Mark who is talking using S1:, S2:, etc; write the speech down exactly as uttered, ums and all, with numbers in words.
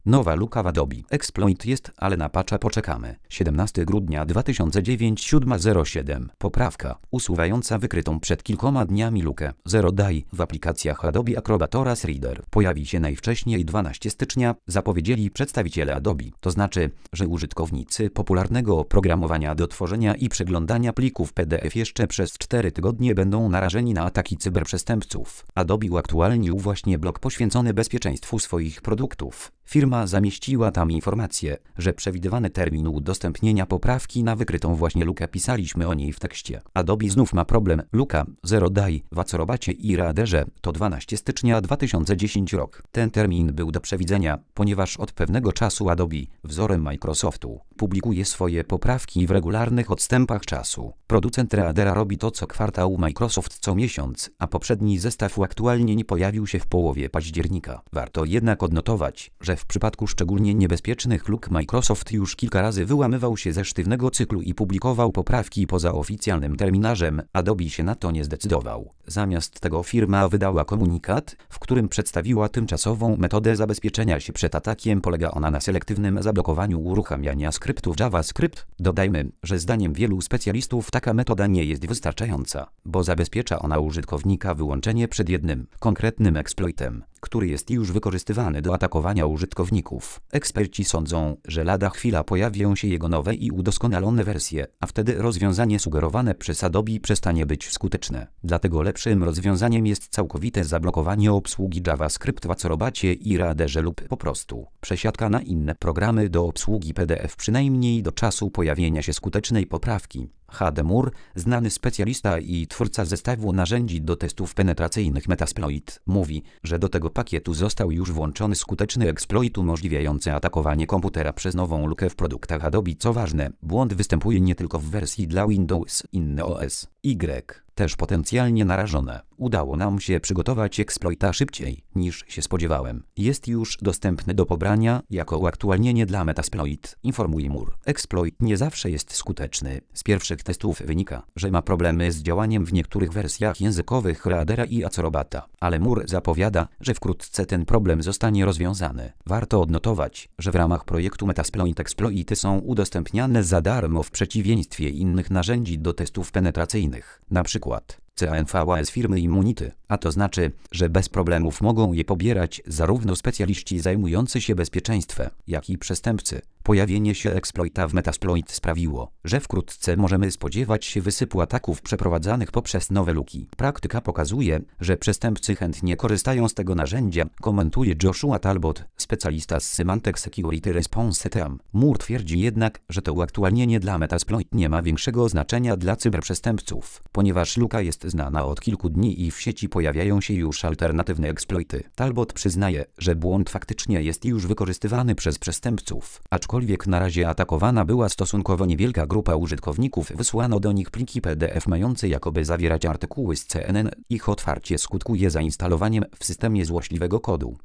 S1: Nowa luka w Adobe Exploit jest, ale na patcha poczekamy. siedemnastego grudnia dwa tysiące dziewięć, siódma zero siedem. Poprawka usuwająca wykrytą przed kilkoma dniami lukę. Zero Day w aplikacjach Adobe Acrobat oraz Reader pojawi się najwcześniej dwunastego stycznia, zapowiedzieli przedstawiciele Adobe. To znaczy, że użytkownicy popularnego oprogramowania do tworzenia i przeglądania plików P D F jeszcze przez cztery tygodnie będą narażeni na ataki cyberprzestępców. Adobe uaktualnił właśnie blog poświęcony bezpieczeństwu swoich produktów. Firma zamieściła tam informację, że przewidywany termin udostępnienia poprawki na wykrytą właśnie lukę, pisaliśmy o niej w tekście. Adobe znów ma problem. Luka Zero Day w Acrobacie i Readerze to dwunastego stycznia dwa tysiące dziesiątego rok. Ten termin był do przewidzenia, ponieważ od pewnego czasu Adobe, wzorem Microsoftu, publikuje swoje poprawki w regularnych odstępach czasu. Producent Readera robi to co kwartał, Microsoft co miesiąc, a poprzedni zestaw uaktualnień pojawił się w połowie października. Warto jednak odnotować, że w przypadku szczególnie niebezpiecznych luk Microsoft już kilka razy wyłamywał się ze sztywnego cyklu i publikował poprawki poza oficjalnym terminarzem. Adobe się na to nie zdecydował. Zamiast tego firma wydała komunikat, w którym przedstawiła tymczasową metodę zabezpieczenia się przed atakiem. Polega ona na selektywnym zablokowaniu uruchamiania skryptów JavaScript. Dodajmy, że zdaniem wielu specjalistów taka metoda nie jest wystarczająca, bo zabezpiecza ona użytkownika wyłącznie przed jednym, konkretnym eksploitem, który jest już wykorzystywany do atakowania użytkowników. Eksperci sądzą, że lada chwila pojawią się jego nowe i udoskonalone wersje, a wtedy rozwiązanie sugerowane przez Adobe przestanie być skuteczne. Dlatego lepszym rozwiązaniem jest całkowite zablokowanie obsługi JavaScript w Acrobacie i Readerze lub po prostu przesiadka na inne programy do obsługi P D F, przynajmniej do czasu pojawienia się skutecznej poprawki. H D Moore, znany specjalista i twórca zestawu narzędzi do testów penetracyjnych Metasploit, mówi, że do tego pakietu został już włączony skuteczny eksploit umożliwiający atakowanie komputera przez nową lukę w produktach Adobe. Co ważne, błąd występuje nie tylko w wersji dla Windows, inne O S, Y, też potencjalnie narażone. Udało nam się przygotować eksploita szybciej, niż się spodziewałem. Jest już dostępny do pobrania jako uaktualnienie dla Metasploit, informuje Moore. Exploit nie zawsze jest skuteczny. Z pierwszych testów wynika, że ma problemy z działaniem w niektórych wersjach językowych Readera i Acrobata, ale Moore zapowiada, że wkrótce ten problem zostanie rozwiązany. Warto odnotować, że w ramach projektu Metasploit eksploity są udostępniane za darmo w przeciwieństwie innych narzędzi do testów penetracyjnych, na przykład C A N V A S firmy Immunity, a to znaczy, że bez problemów mogą je pobierać zarówno specjaliści zajmujący się bezpieczeństwem, jak i przestępcy. Pojawienie się eksploita w Metasploit sprawiło, że wkrótce możemy spodziewać się wysypu ataków przeprowadzanych poprzez nowe luki. Praktyka pokazuje, że przestępcy chętnie korzystają z tego narzędzia, komentuje Joshua Talbot, specjalista z Symantec Security Response Team. Moore twierdzi jednak, że to uaktualnienie dla Metasploit nie ma większego znaczenia dla cyberprzestępców, ponieważ luka jest znana od kilku dni i w sieci pojawiają się już alternatywne eksploity. Talbot przyznaje, że błąd faktycznie jest już wykorzystywany przez przestępców, aczkolwiek na razie atakowana była stosunkowo niewielka grupa użytkowników. Wysłano do nich pliki P D F mające jakoby zawierać artykuły z C N N. Ich otwarcie skutkuje zainstalowaniem w systemie złośliwego kodu.